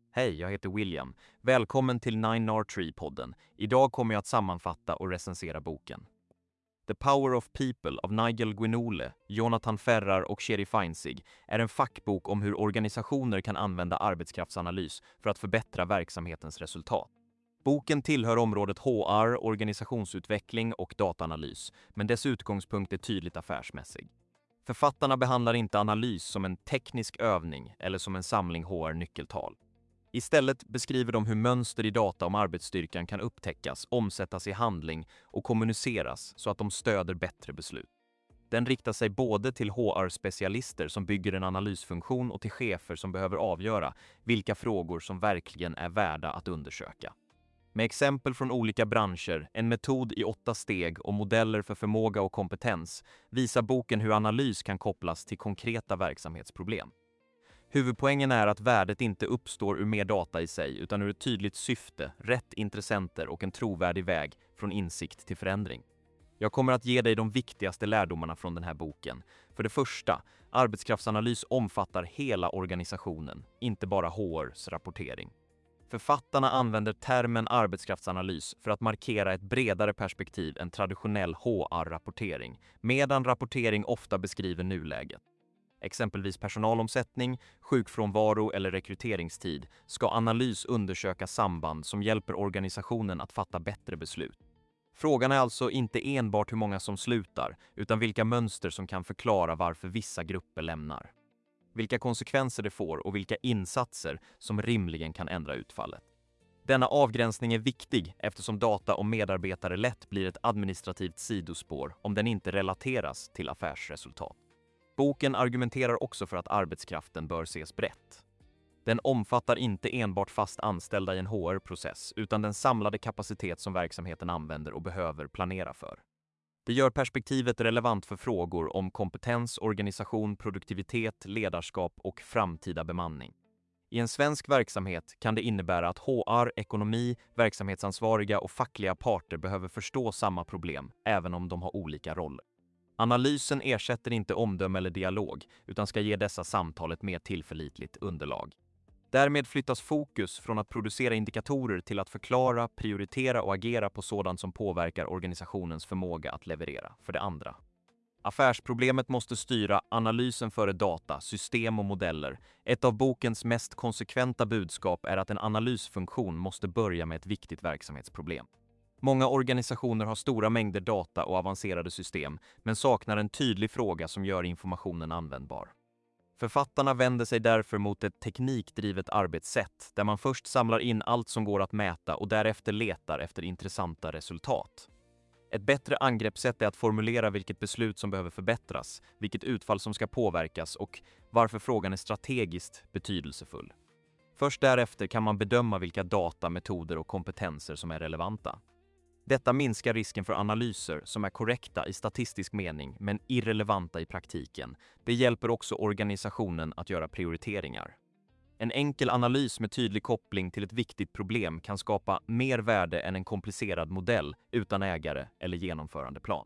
Hej, jag heter William. Välkommen till 9R3-podden. Idag kommer jag att sammanfatta och recensera boken. The Power of People av Nigel Guinole, Jonathan Ferrar och Sherry Feinzig är en fackbok om hur organisationer kan använda arbetskraftsanalys för att förbättra verksamhetens resultat. Boken tillhör området HR, organisationsutveckling och dataanalys, men dess utgångspunkt är tydligt affärsmässig. Författarna behandlar inte analys som en teknisk övning eller som en samling HR-nyckeltal. Istället beskriver de hur mönster i data om arbetsstyrkan kan upptäckas, omsättas i handling och kommuniceras så att de stöder bättre beslut. Den riktar sig både till HR-specialister som bygger en analysfunktion och till chefer som behöver avgöra vilka frågor som verkligen är värda att undersöka. Med exempel från olika branscher, en metod i 8 steg och modeller för förmåga och kompetens visar boken hur analys kan kopplas till konkreta verksamhetsproblem. Huvudpoängen är att värdet inte uppstår ur mer data i sig utan ur ett tydligt syfte, rätt intressenter och en trovärdig väg från insikt till förändring. Jag kommer att ge dig de viktigaste lärdomarna från den här boken. För det första, arbetskraftsanalys omfattar hela organisationen, inte bara HRs rapportering. Författarna använder termen arbetskraftsanalys för att markera ett bredare perspektiv än traditionell HR-rapportering, medan rapportering ofta beskriver nuläget. Exempelvis personalomsättning, sjukfrånvaro eller rekryteringstid ska analys undersöka samband som hjälper organisationen att fatta bättre beslut. Frågan är alltså inte enbart hur många som slutar, utan vilka mönster som kan förklara varför vissa grupper lämnar. Vilka konsekvenser det får och vilka insatser som rimligen kan ändra utfallet. Denna avgränsning är viktig eftersom data om medarbetare lätt blir ett administrativt sidospår om den inte relateras till affärsresultat. Boken argumenterar också för att arbetskraften bör ses brett. Den omfattar inte enbart fast anställda i en HR-process utan den samlade kapacitet som verksamheten använder och behöver planera för. Det gör perspektivet relevant för frågor om kompetens, organisation, produktivitet, ledarskap och framtida bemanning. I en svensk verksamhet kan det innebära att HR, ekonomi, verksamhetsansvariga och fackliga parter behöver förstå samma problem, även om de har olika roller. Analysen ersätter inte omdöme eller dialog, utan ska ge dessa samtal ett mer tillförlitligt underlag. Därmed flyttas fokus från att producera indikatorer till att förklara, prioritera och agera på sådant som påverkar organisationens förmåga att leverera. För det andra. Affärsproblemet måste styra analysen före data, system och modeller. Ett av bokens mest konsekventa budskap är att en analysfunktion måste börja med ett viktigt verksamhetsproblem. Många organisationer har stora mängder data och avancerade system, men saknar en tydlig fråga som gör informationen användbar. Författarna vänder sig därför mot ett teknikdrivet arbetssätt, där man först samlar in allt som går att mäta och därefter letar efter intressanta resultat. Ett bättre angreppssätt är att formulera vilket beslut som behöver förbättras, vilket utfall som ska påverkas och varför frågan är strategiskt betydelsefull. Först därefter kan man bedöma vilka data, metoder och kompetenser som är relevanta. Detta minskar risken för analyser som är korrekta i statistisk mening men irrelevanta i praktiken. Det hjälper också organisationen att göra prioriteringar. En enkel analys med tydlig koppling till ett viktigt problem kan skapa mer värde än en komplicerad modell utan ägare eller genomförandeplan.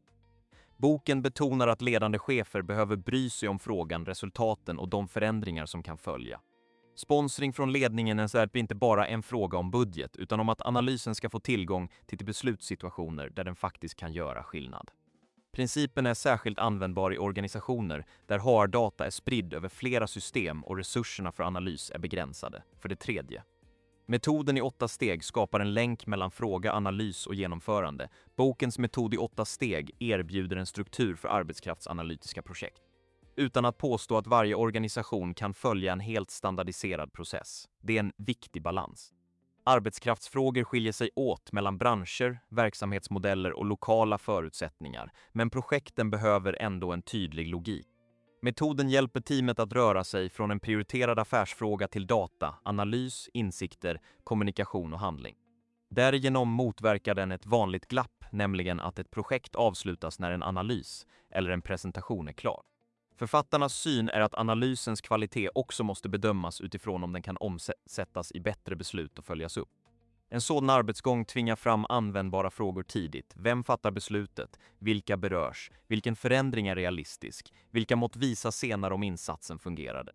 Boken betonar att ledande chefer behöver bry sig om frågan, resultaten och de förändringar som kan följa. Sponsring från ledningen är inte bara en fråga om budget utan om att analysen ska få tillgång till beslutssituationer där den faktiskt kan göra skillnad. Principen är särskilt användbar i organisationer där HR-data är spridd över flera system och resurserna för analys är begränsade. För det tredje. Metoden i 8 steg skapar en länk mellan fråga, analys och genomförande. Bokens metod i 8 steg erbjuder en struktur för arbetskraftsanalytiska projekt. Utan att påstå att varje organisation kan följa en helt standardiserad process. Det är en viktig balans. Arbetskraftsfrågor skiljer sig åt mellan branscher, verksamhetsmodeller och lokala förutsättningar, men projekten behöver ändå en tydlig logik. Metoden hjälper teamet att röra sig från en prioriterad affärsfråga till data, analys, insikter, kommunikation och handling. Därigenom motverkar den ett vanligt glapp, nämligen att ett projekt avslutas när en analys eller en presentation är klar. Författarnas syn är att analysens kvalitet också måste bedömas utifrån om den kan omsättas i bättre beslut och följas upp. En sådan arbetsgång tvingar fram användbara frågor tidigt. Vem fattar beslutet? Vilka berörs? Vilken förändring är realistisk? Vilka mått visar senare om insatsen fungerade?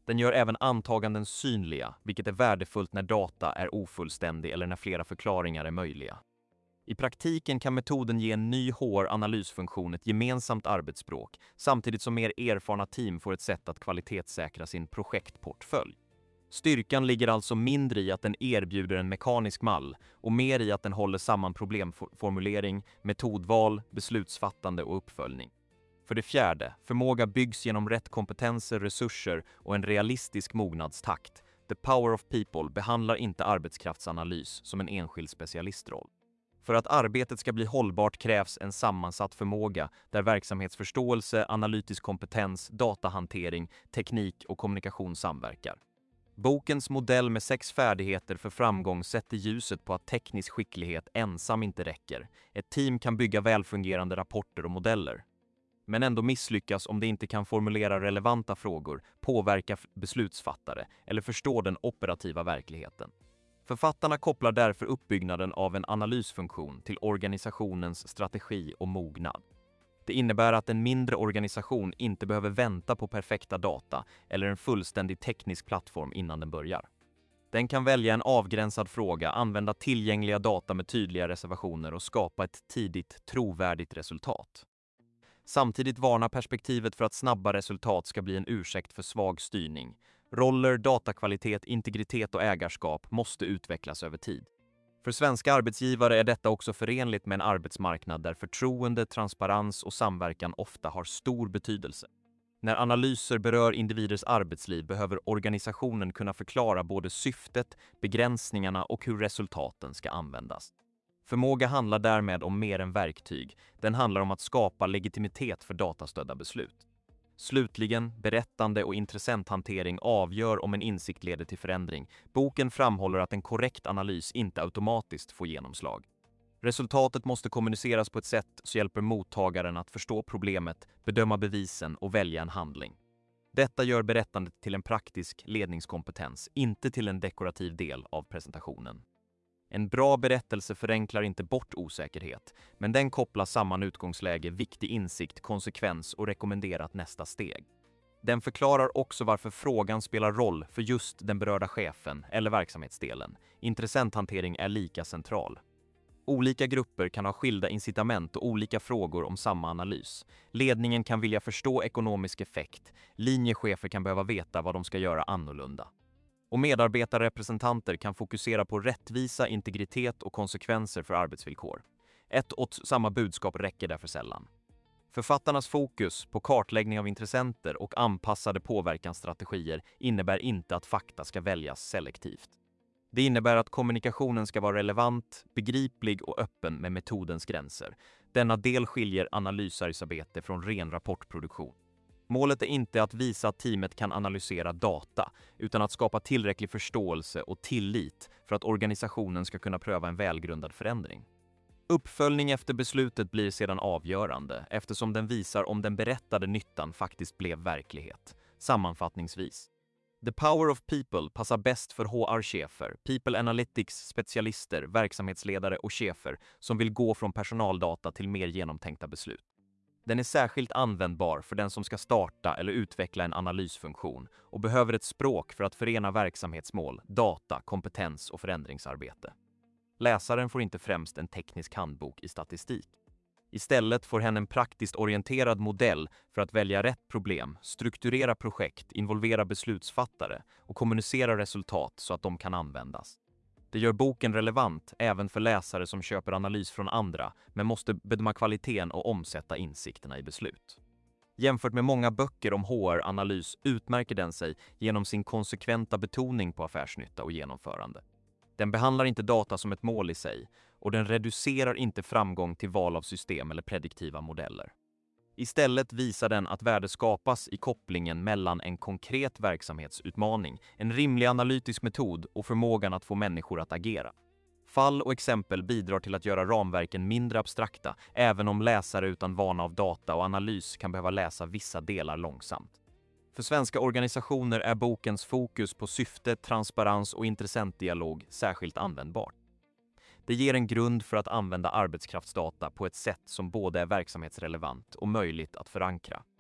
Den gör även antaganden synliga, vilket är värdefullt när data är ofullständig eller när flera förklaringar är möjliga. I praktiken kan metoden ge en ny HR-analysfunktion ett gemensamt arbetsspråk, samtidigt som mer erfarna team får ett sätt att kvalitetssäkra sin projektportfölj. Styrkan ligger alltså mindre i att den erbjuder en mekanisk mall och mer i att den håller samman problemformulering, metodval, beslutsfattande och uppföljning. För det fjärde, förmåga byggs genom rätt kompetenser, resurser och en realistisk mognadstakt. The Power of People behandlar inte arbetskraftsanalys som en enskild specialistroll. För att arbetet ska bli hållbart krävs en sammansatt förmåga där verksamhetsförståelse, analytisk kompetens, datahantering, teknik och kommunikation samverkar. Bokens modell med 6 färdigheter för framgång sätter ljuset på att teknisk skicklighet ensam inte räcker. Ett team kan bygga välfungerande rapporter och modeller, men ändå misslyckas om det inte kan formulera relevanta frågor, påverka beslutsfattare eller förstå den operativa verkligheten. Författarna kopplar därför uppbyggnaden av en analysfunktion till organisationens strategi och mognad. Det innebär att en mindre organisation inte behöver vänta på perfekta data eller en fullständig teknisk plattform innan den börjar. Den kan välja en avgränsad fråga, använda tillgängliga data med tydliga reservationer och skapa ett tidigt, trovärdigt resultat. Samtidigt varnar perspektivet för att snabba resultat ska bli en ursäkt för svag styrning. Roller, datakvalitet, integritet och ägarskap måste utvecklas över tid. För svenska arbetsgivare är detta också förenligt med en arbetsmarknad där förtroende, transparens och samverkan ofta har stor betydelse. När analyser berör individers arbetsliv behöver organisationen kunna förklara både syftet, begränsningarna och hur resultaten ska användas. Förmåga handlar därmed om mer än verktyg. Den handlar om att skapa legitimitet för datastödda beslut. Slutligen, berättande och intressenthantering avgör om en insikt leder till förändring. Boken framhåller att en korrekt analys inte automatiskt får genomslag. Resultatet måste kommuniceras på ett sätt som hjälper mottagaren att förstå problemet, bedöma bevisen och välja en handling. Detta gör berättandet till en praktisk ledningskompetens, inte till en dekorativ del av presentationen. En bra berättelse förenklar inte bort osäkerhet, men den kopplar samman utgångsläge, viktig insikt, konsekvens och rekommenderat nästa steg. Den förklarar också varför frågan spelar roll för just den berörda chefen eller verksamhetsdelen. Intressenthantering är lika central. Olika grupper kan ha skilda incitament och olika frågor om samma analys. Ledningen kan vilja förstå ekonomisk effekt, linjechefer kan behöva veta vad de ska göra annorlunda. Och medarbetarrepresentanter kan fokusera på rättvisa, integritet och konsekvenser för arbetsvillkor. Ett och samma budskap räcker därför sällan. Författarnas fokus på kartläggning av intressenter och anpassade påverkansstrategier innebär inte att fakta ska väljas selektivt. Det innebär att kommunikationen ska vara relevant, begriplig och öppen med metodens gränser. Denna del skiljer analysarbete från ren rapportproduktion. Målet är inte att visa att teamet kan analysera data, utan att skapa tillräcklig förståelse och tillit för att organisationen ska kunna pröva en välgrundad förändring. Uppföljning efter beslutet blir sedan avgörande, eftersom den visar om den berättade nyttan faktiskt blev verklighet. Sammanfattningsvis. The Power of People passar bäst för HR-chefer, People Analytics-specialister, verksamhetsledare och chefer som vill gå från personaldata till mer genomtänkta beslut. Den är särskilt användbar för den som ska starta eller utveckla en analysfunktion och behöver ett språk för att förena verksamhetsmål, data, kompetens och förändringsarbete. Läsaren får inte främst en teknisk handbok i statistik. Istället får hen en praktiskt orienterad modell för att välja rätt problem, strukturera projekt, involvera beslutsfattare och kommunicera resultat så att de kan användas. Det gör boken relevant även för läsare som köper analys från andra men måste bedöma kvaliteten och omsätta insikterna i beslut. Jämfört med många böcker om HR-analys utmärker den sig genom sin konsekventa betoning på affärsnytta och genomförande. Den behandlar inte data som ett mål i sig och den reducerar inte framgång till val av system eller prediktiva modeller. Istället visar den att värde skapas i kopplingen mellan en konkret verksamhetsutmaning, en rimlig analytisk metod och förmågan att få människor att agera. Fall och exempel bidrar till att göra ramverken mindre abstrakta, även om läsare utan vana av data och analys kan behöva läsa vissa delar långsamt. För svenska organisationer är bokens fokus på syfte, transparens och intressentdialog särskilt användbart. Det ger en grund för att använda arbetskraftsdata på ett sätt som både är verksamhetsrelevant och möjligt att förankra.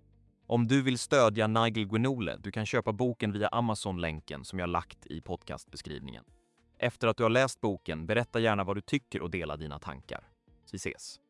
Om du vill stödja Nigel Guinole, du kan köpa boken via Amazon-länken som jag lagt i podcastbeskrivningen. Efter att du har läst boken, berätta gärna vad du tycker och dela dina tankar. Vi ses!